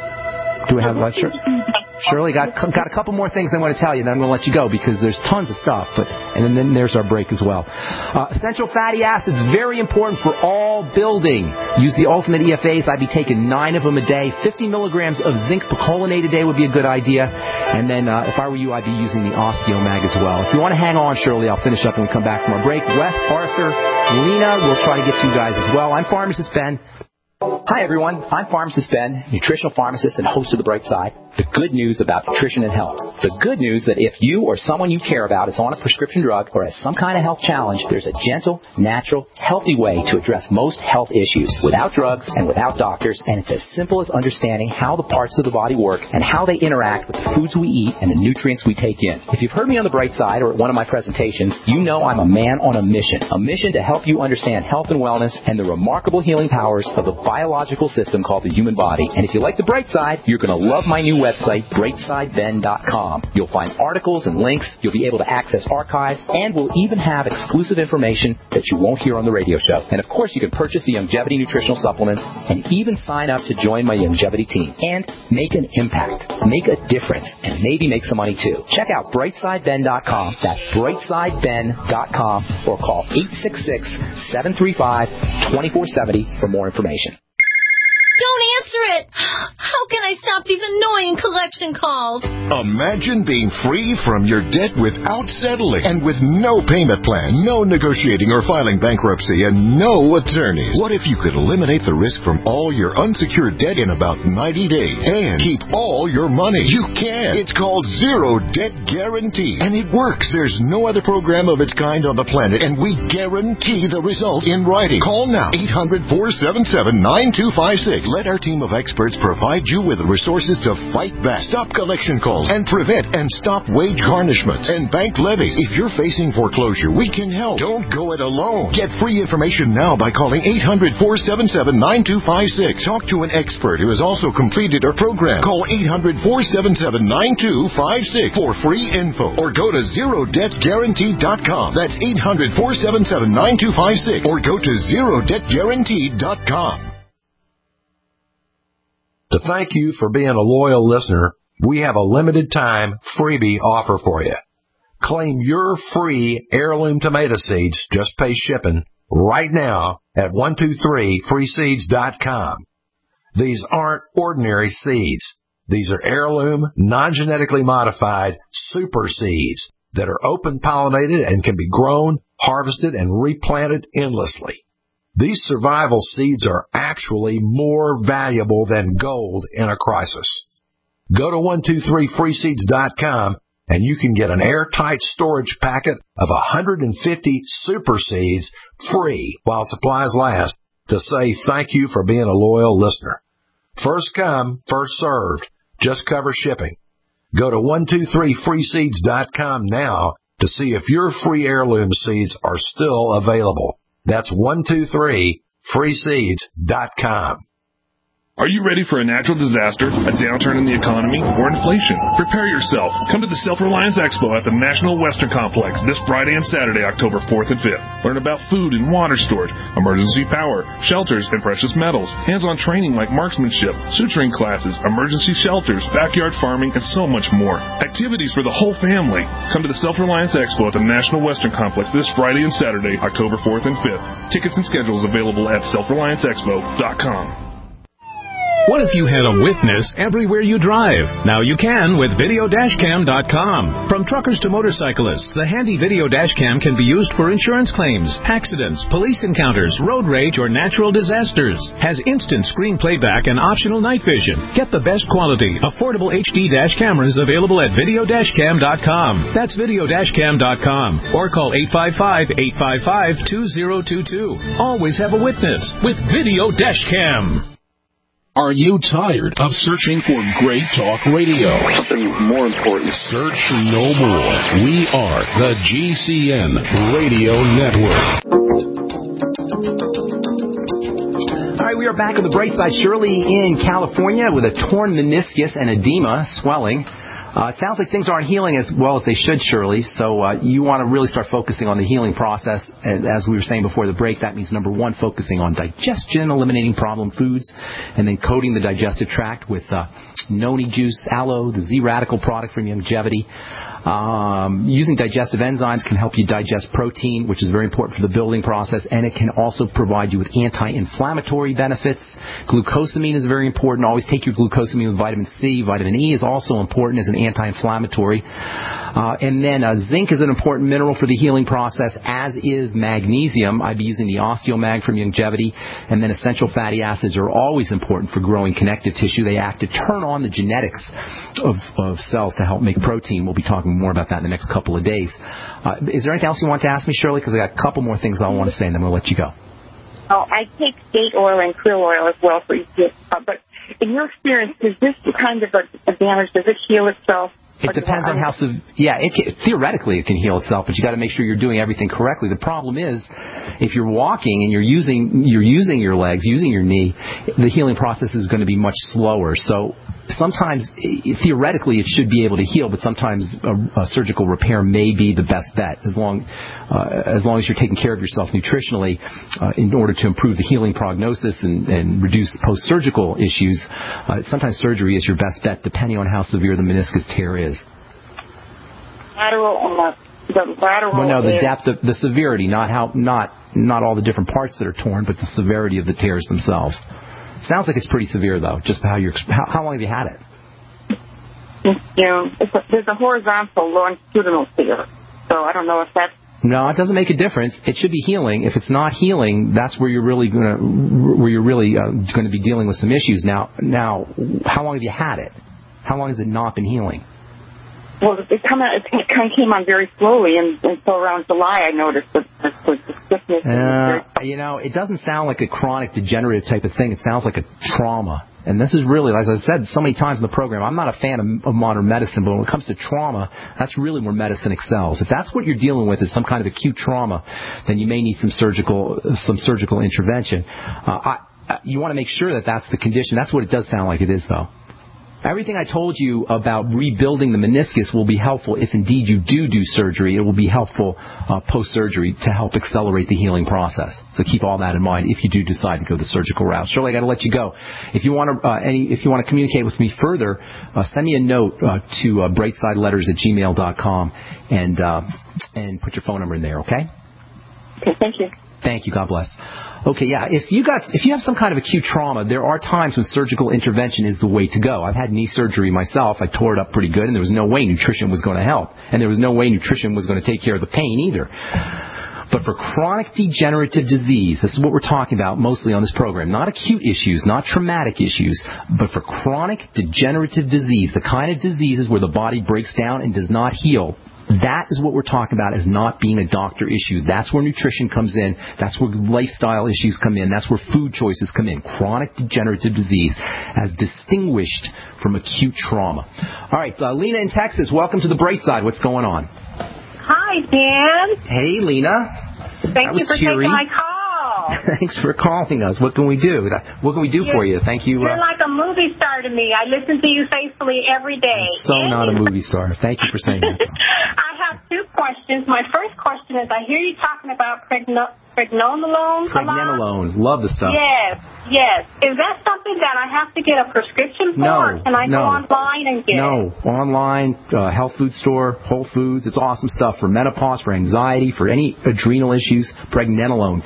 Do we have a lecture? Shirley, got a couple more things I want to tell you, then I'm going to let you go because there's tons of stuff. And then there's our break as well. Essential fatty acids, very important for all building. Use the Ultimate EFAs. I'd be taking 9 of them a day. 50 milligrams of zinc picolinate a day would be a good idea. And then if I were you, I'd be using the OsteoMag as well. If you want to hang on, Shirley, I'll finish up when we come back from our break. Wes, Arthur, Lena, we'll try to get to you guys as well. I'm Pharmacist Ben. Hi, everyone. I'm Pharmacist Ben, nutritional pharmacist and host of The Bright Side. The good news about nutrition and health. The good news that if you or someone you care about is on a prescription drug or has some kind of health challenge, there's a gentle, natural, healthy way to address most health issues without drugs and without doctors, and it's as simple as understanding how the parts of the body work and how they interact with the foods we eat and the nutrients we take in. If you've heard me on The Bright Side or at one of my presentations, you know I'm a man on a mission to help you understand health and wellness and the remarkable healing powers of the biological system called the human body. And if you like The Bright Side, you're going to love my new website, BrightSideBen.com. You'll find articles and links. You'll be able to access archives, and we'll even have exclusive information that you won't hear on the radio show. And of course, you can purchase the Youngevity nutritional supplements and even sign up to join my Youngevity team and make an impact, make a difference, and maybe make some money too. Check out BrightSideBen.com. That's BrightSideBen.com, or call 866-735-2470 for more information. Don't answer it! How can I stop these annoying collection calls? Imagine being free from your debt without settling and with no payment plan, no negotiating or filing bankruptcy, and no attorneys. What if you could eliminate the risk from all your unsecured debt in about 90 days and keep all your money? You can. It's called Zero Debt Guarantee, and it works. There's no other program of its kind on the planet, and we guarantee the results in writing. Call now, 800-477-9256. Let our team of experts provide you with the resources to fight back, stop collection calls, and prevent and stop wage garnishments and bank levies. If you're facing foreclosure, we can help. Don't go it alone. Get free information now by calling 800-477-9256. Talk to an expert who has also completed our program. Call 800-477-9256 for free info, or go to ZeroDebtGuarantee.com. That's 800-477-9256, or go to ZeroDebtGuarantee.com. The To thank you for being a loyal listener, we have a limited time freebie offer for you. Claim your free heirloom tomato seeds, just pay shipping, right now at 123freeseeds.com. These aren't ordinary seeds. These are heirloom, non-genetically modified super seeds that are open pollinated and can be grown, harvested, and replanted endlessly. These survival seeds are actually more valuable than gold in a crisis. Go to 123freeseeds.com and you can get an airtight storage packet of 150 super seeds free while supplies last to say thank you for being a loyal listener. First come, first served. Just cover shipping. Go to 123freeseeds.com now to see if your free heirloom seeds are still available. That's 123freeseeds.com. Are you ready for a natural disaster, a downturn in the economy, or inflation? Prepare yourself. Come to the Self-Reliance Expo at the National Western Complex this Friday and Saturday, October 4th and 5th. Learn about food and water storage, emergency power, shelters, and precious metals, hands-on training like marksmanship, suturing classes, emergency shelters, backyard farming, and so much more. Activities for the whole family. Come to the Self-Reliance Expo at the National Western Complex this Friday and Saturday, October 4th and 5th. Tickets and schedules available at selfrelianceexpo.com. What if you had a witness everywhere you drive? Now you can with videodashcam.com. From truckers to motorcyclists, the handy video dashcam can be used for insurance claims, accidents, police encounters, road rage, or natural disasters. Has instant screen playback and optional night vision. Get the best quality, affordable HD dash cameras available at videodashcam.com. That's videodashcam.com. Or call 855-855-2022. Always have a witness with Video Dashcam. Are you tired of searching for great talk radio? Something more important. Search no more. We are the GCN Radio Network. All right, we are back on the bright side. Shirley in California with a torn meniscus and edema, swelling. It sounds like things aren't healing as well as they should, Shirley, so you want to really start focusing on the healing process. As we were saying before the break, that means, number one, focusing on digestion, eliminating problem foods, and then coating the digestive tract with noni juice, aloe, the Z-Radical product from Youngevity. Using digestive enzymes can help you digest protein, which is very important for the building process, and it can also provide you with anti-inflammatory benefits. Glucosamine is very important. Always take your glucosamine with vitamin C. Vitamin E is also important as an anti-inflammatory. And then zinc is an important mineral for the healing process, as is magnesium. I'd be using the OsteoMag from Youngevity. And then essential fatty acids are always important for growing connective tissue. They act to turn on the genetics of cells to help make protein. We'll be talking more about that in the next couple of days. Is there anything else you want to ask me, Shirley? Because I got a couple more things I want to say, and then we'll let you go. Oh, I take date oil and krill oil as well for EPS. But in your experience, is this kind of a damage? Does it heal itself? It depends on how theoretically it can heal itself, but you got to make sure you're doing everything correctly. The problem is, if you're walking and you're using your legs, using your knee, the healing process is going to be much slower. So sometimes, theoretically, it should be able to heal, but sometimes a surgical repair may be the best bet, as long as you're taking care of yourself nutritionally in order to improve the healing prognosis and reduce post-surgical issues. Sometimes surgery is your best bet, depending on how severe the meniscus tear is. Lateral and the lateral. Well, no, the depth, the severity, not all the different parts that are torn, but the severity of the tears themselves. Sounds like it's pretty severe, though. Just how long have you had it? There's a horizontal longitudinal tear, so I don't know if that's. No, it doesn't make a difference. It should be healing. If it's not healing, that's where you're really going to be dealing with some issues. Now, how long have you had it? How long has it not been healing? Well, it kind of came on very slowly, and so around July I noticed the stiffness. It doesn't sound like a chronic degenerative type of thing. It sounds like a trauma. And this is really, as I said so many times in the program, I'm not a fan of modern medicine, but when it comes to trauma, that's really where medicine excels. If that's what you're dealing with is some kind of acute trauma, then you may need some surgical intervention. You want to make sure that that's the condition. That's what it does sound like it is, though. Everything I told you about rebuilding the meniscus will be helpful if indeed you do surgery. It will be helpful post-surgery to help accelerate the healing process. So keep all that in mind if you do decide to go the surgical route. Shirley, I got to let you go. If you want to communicate with me further, send me a note to brightsidelletters@gmail.com and put your phone number in there. Okay? Okay. Thank you. Thank you. God bless. Okay, yeah. If you have some kind of acute trauma, there are times when surgical intervention is the way to go. I've had knee surgery myself. I tore it up pretty good, and there was no way nutrition was going to help, and there was no way nutrition was going to take care of the pain either. But for chronic degenerative disease, this is what we're talking about mostly on this program. Not acute issues, not traumatic issues, but for chronic degenerative disease, the kind of diseases where the body breaks down and does not heal. That is what we're talking about as not being a doctor issue. That's where nutrition comes in. That's where lifestyle issues come in. That's where food choices come in. Chronic degenerative disease as distinguished from acute trauma. All right, Lena in Texas, welcome to the Bright Side. What's going on? Hi, Dan. Hey, Lena. Thank you for taking my call. Thanks for calling us. What can we do? What can we do for you? Thank you. You're like a movie star to me. I listen to you faithfully every day. So not a movie star. Thank you for saying that. I have two questions. My first question is, I hear you talking about pregnenolone. Pregnenolone. Love the stuff. Yes. Is that something that I have to get a prescription for? No. Or can I go online and get it? No. Online, health food store, Whole Foods. It's awesome stuff for menopause, for anxiety, for any adrenal issues. Pregnenolone.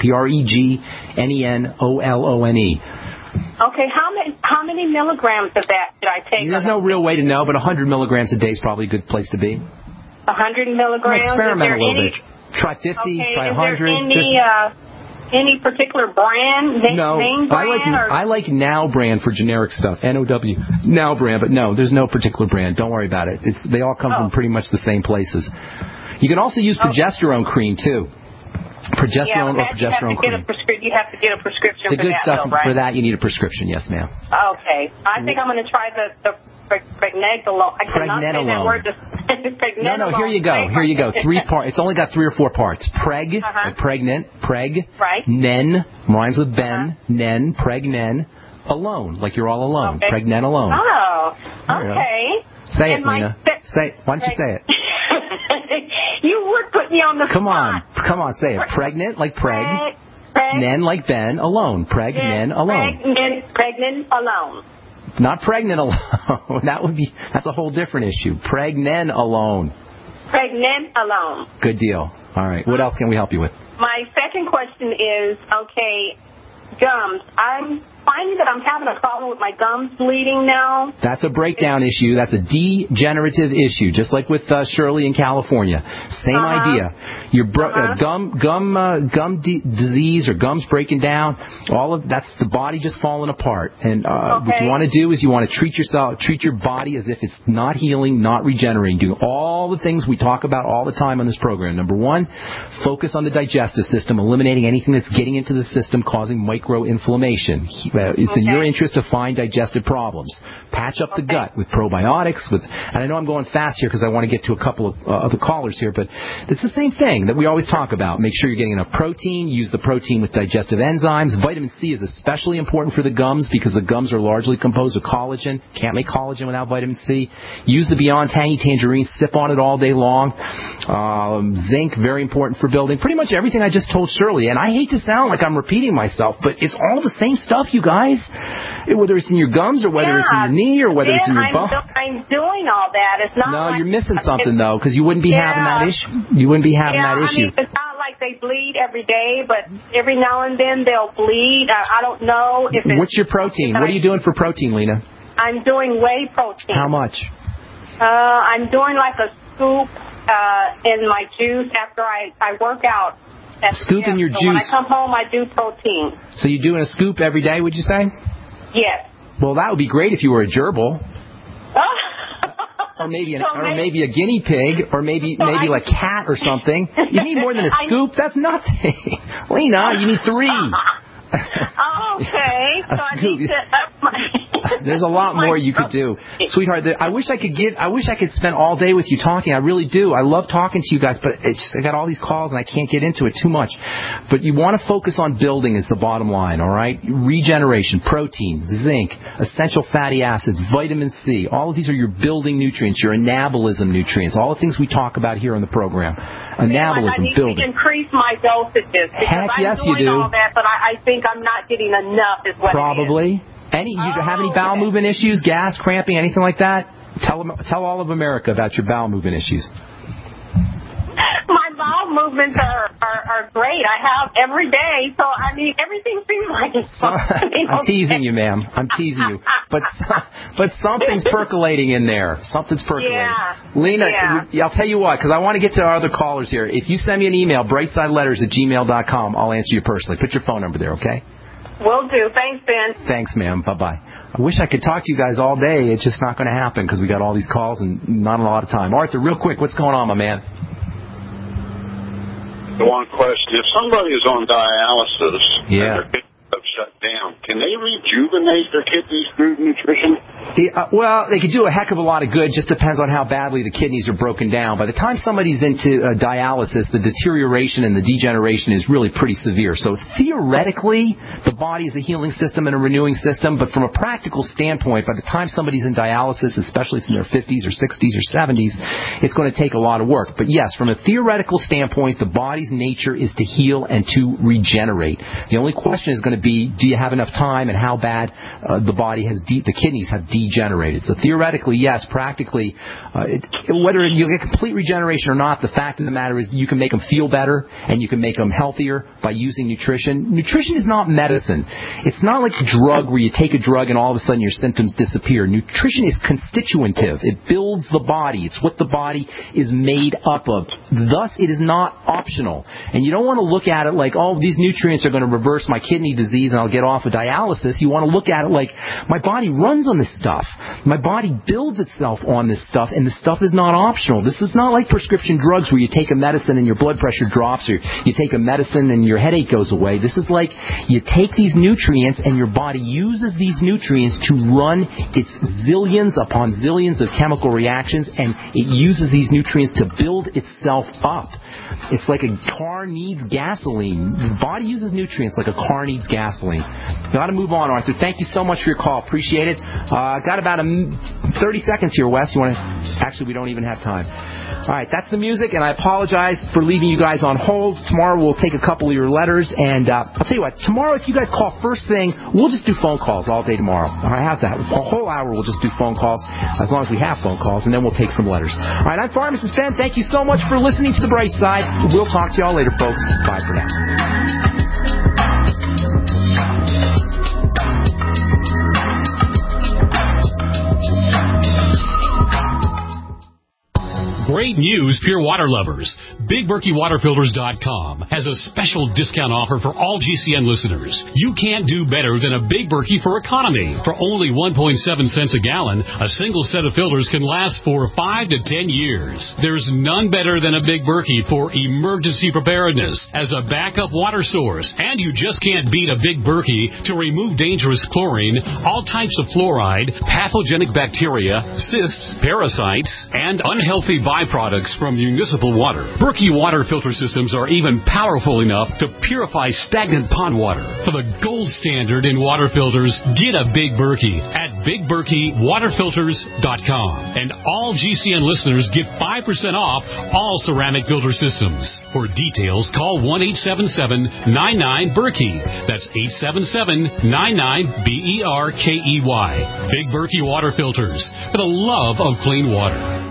Pregnenolone. Okay, how many milligrams of that should I take? There's no real way to know, but 100 milligrams a day is probably a good place to be. 100 milligrams? Experiment a little bit. Try 50, try 100. Is there any particular brand? Name brand? I like Now brand for generic stuff. N-O-W. Now brand, but no, there's no particular brand. Don't worry about it. They all come from pretty much the same places. You can also use progesterone cream, too. Progesterone or progesterone cream. You have to get a prescription for that. The good stuff right? for that, you need a prescription. Yes, ma'am. Okay. I think I'm going to try the pregnenolone. I cannot say that word. No, here you go. 3 parts. It's only got 3 or 4 parts. Like pregnant, preg, right. Nen, rhymes with Ben, nen, pregnen, alone, like you're all alone. Okay. Pregnenolone. Oh, okay. Say it, Nina. Why don't you say it? You would put me on the spot. Come on, say it. Pregnant, like preg. Nen, like Ben, alone. Pregnen, alone. Pregnant, alone. Not pregnant alone. That's a whole different issue. Pregnen alone. Pregnant alone. Good deal. All right. What else can we help you with? My second question is, gums. I'm finding that I'm having a problem with my gums bleeding now. That's a breakdown issue. That's a degenerative issue, just like with Shirley in California. Same idea. Your gum disease or gums breaking down. That's the body just falling apart. And what you want to do is you want to treat your body as if it's not healing, not regenerating. Do all the things we talk about all the time on this program. Number 1, focus on the digestive system, eliminating anything that's getting into the system, causing microinflammation. It's in your interest to find digestive problems. Patch up the gut with probiotics. And I know I'm going fast here because I want to get to a couple of other callers here, but it's the same thing that we always talk about. Make sure you're getting enough protein. Use the protein with digestive enzymes. Vitamin C is especially important for the gums because the gums are largely composed of collagen. Can't make collagen without vitamin C. Use the Beyond Tangy Tangerine. Sip on it all day long. Zinc, very important for building. Pretty much everything I just told Shirley. And I hate to sound like I'm repeating myself, but it's all the same stuff, you guys. Whether it's in your gums or whether it's in your knee or whether it's in your bone. I'm doing all that. It's not. No, you're missing something though, because you wouldn't be having that issue. You wouldn't be having that issue. I mean, it's not like they bleed every day, but every now and then they'll bleed. I don't know if it's. What's your protein? What are you doing for protein, Lena? I'm doing whey protein. How much? I'm doing like a scoop in my juice after I work out. Scoop in your juice. When I come home, I do protein. So you're doing a scoop every day, would you say? Yes. Well, that would be great if you were a gerbil. Or maybe a guinea pig, or maybe like cat or something. You need more than a scoop. That's nothing. Lena, you need 3. Okay. So I need to up my... There's a lot more you could do, sweetheart. I wish I could spend all day with you talking. I really do. I love talking to you guys, but I got all these calls and I can't get into it too much. But you want to focus on building is the bottom line, all right? Regeneration, protein, zinc, essential fatty acids, vitamin C. All of these are your building nutrients, your anabolism nutrients, all the things we talk about here on the program. Anabolism, building. I need to increase my dosages because yes, I'm doing all that, but I think I'm not getting enough is what Probably. You have any bowel movement issues, gas, cramping, anything like that? Tell all of America about your bowel movement issues. My bowel movements are great. I have every day, so I mean everything seems like it's fine. I'm teasing you, ma'am. I'm teasing you. But something's percolating in there. Something's percolating. Yeah. Lena, I'll tell you what, because I want to get to our other callers here. If you send me an email, brightsideletters@gmail.com, I'll answer you personally. Put your phone number there, okay? Will do. Thanks, Ben. Thanks, ma'am. Bye-bye. I wish I could talk to you guys all day. It's just not going to happen because we got all these calls and not a lot of time. Arthur, real quick, what's going on, my man? The one question, if somebody is on dialysis and their kidneys have shut down, can they rejuvenate their kidneys through nutrition? Well, they could do a heck of a lot of good. Just depends on how badly the kidneys are broken down. By the time somebody's into dialysis, the deterioration and the degeneration is really pretty severe. So theoretically, the body is a healing system and a renewing system. But from a practical standpoint, by the time somebody's in dialysis, especially if in their 50s or 60s or 70s, it's going to take a lot of work. But yes, from a theoretical standpoint, the body's nature is to heal and to regenerate. The only question is going to be, do you have enough time and how bad the kidneys have degenerated? So theoretically, yes. Practically, whether you get complete regeneration or not, the fact of the matter is you can make them feel better and you can make them healthier by using nutrition. Nutrition is not medicine. It's not like a drug where you take a drug and all of a sudden your symptoms disappear. Nutrition is constitutive. It builds the body. It's what the body is made up of. Thus, it is not optional. And you don't want to look at it like, oh, these nutrients are going to reverse my kidney disease and I'll get off of dialysis. You want to look at it like, my body runs on this stuff. My body builds itself on this stuff, and the stuff is not optional. This is not like prescription drugs where you take a medicine and your blood pressure drops, or you take a medicine and your headache goes away. This is like you take these nutrients and your body uses these nutrients to run its zillions upon zillions of chemical reactions, and it uses these nutrients to build itself up. It's like a car needs gasoline. The body uses nutrients like a car needs gasoline. Got to move on, Arthur. Thank you so much for your call. Appreciate it. Got about 30 seconds here, Wes. You want to? Actually, we don't even have time. All right, that's the music, and I apologize for leaving you guys on hold. Tomorrow we'll take a couple of your letters, and I'll tell you what. Tomorrow, if you guys call first thing, we'll just do phone calls all day tomorrow. All right, how's that? A whole hour we'll just do phone calls, as long as we have phone calls, and then we'll take some letters. All right, I'm Pharmacist Ben. Thank you so much for listening to The Bright Side. We'll talk to y'all later, folks. Bye for now. Great news, pure water lovers. BigBerkeyWaterFilters.com has a special discount offer for all GCN listeners. You can't do better than a Big Berkey for economy. For only 1.7 cents a gallon, a single set of filters can last for 5 to 10 years. There's none better than a Big Berkey for emergency preparedness as a backup water source. And you just can't beat a Big Berkey to remove dangerous chlorine, all types of fluoride, pathogenic bacteria, cysts, parasites, and unhealthy byproducts from municipal water. Berkey water filter systems are even powerful enough to purify stagnant pond water. For the gold standard in water filters, get a Big Berkey at BigBerkeyWaterFilters.com. And all GCN listeners get 5% off all ceramic filter systems. For details, call 1-877-99-BERKEY. That's 877-99-BERKEY. Big Berkey Water Filters, for the love of clean water.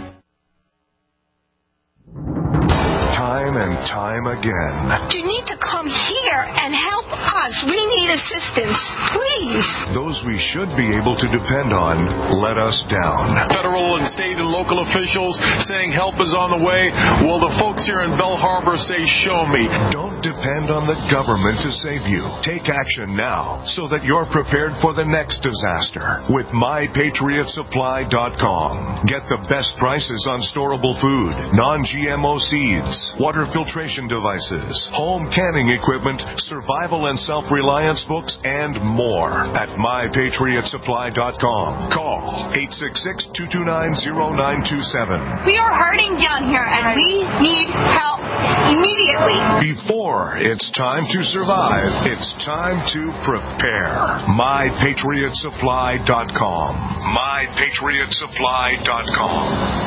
Time and time again. You need to come here and help us. We need assistance, please. Those we should be able to depend on let us down. Federal and state and local officials saying help is on the way. Well, the folks here in Bell Harbor say, show me. Don't depend on the government to save you. Take action now so that you're prepared for the next disaster with MyPatriotSupply.com. Get the best prices on storable food, non-GMO seeds, water filtration devices, home canning equipment, survival and self-reliance books, and more at mypatriotsupply.com. Call 866-229-0927. We are hurting down here, and we need help immediately. Before it's time to survive, it's time to prepare. mypatriotsupply.com. mypatriotsupply.com.